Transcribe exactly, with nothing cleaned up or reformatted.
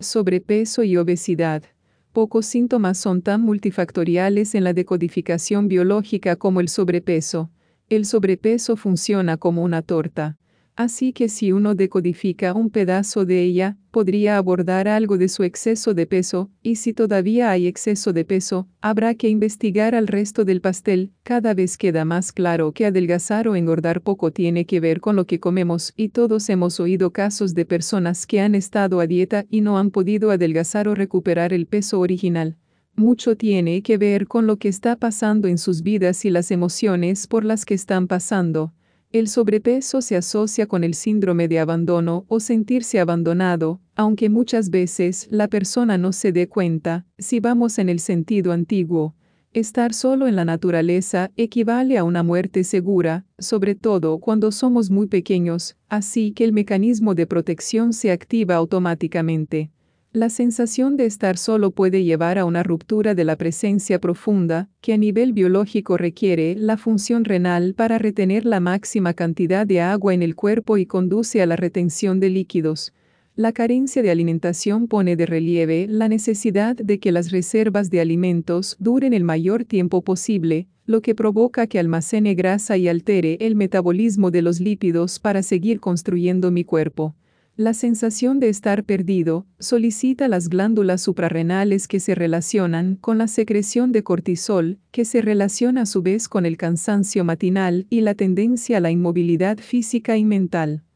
sobrepeso y obesidad. Pocos síntomas son tan multifactoriales en la decodificación biológica como el sobrepeso. El sobrepeso funciona como una torta. Así que si uno decodifica un pedazo de ella, podría abordar algo de su exceso de peso, y si todavía hay exceso de peso, habrá que investigar al resto del pastel. Cada vez queda más claro que adelgazar o engordar poco tiene que ver con lo que comemos, y todos hemos oído casos de personas que han estado a dieta y no han podido adelgazar o recuperar el peso original. Mucho tiene que ver con lo que está pasando en sus vidas y las emociones por las que están pasando. El sobrepeso se asocia con el síndrome de abandono o sentirse abandonado, aunque muchas veces la persona no se dé cuenta. Si vamos en el sentido antiguo, estar solo en la naturaleza equivale a una muerte segura, sobre todo cuando somos muy pequeños, así que el mecanismo de protección se activa automáticamente. La sensación de estar solo puede llevar a una ruptura de la presencia profunda, que a nivel biológico requiere la función renal para retener la máxima cantidad de agua en el cuerpo y conduce a la retención de líquidos. La carencia de alimentación pone de relieve la necesidad de que las reservas de alimentos duren el mayor tiempo posible, lo que provoca que almacene grasa y altere el metabolismo de los lípidos para seguir construyendo mi cuerpo. La sensación de estar perdido solicita las glándulas suprarrenales que se relacionan con la secreción de cortisol, que se relaciona a su vez con el cansancio matinal y la tendencia a la inmovilidad física y mental.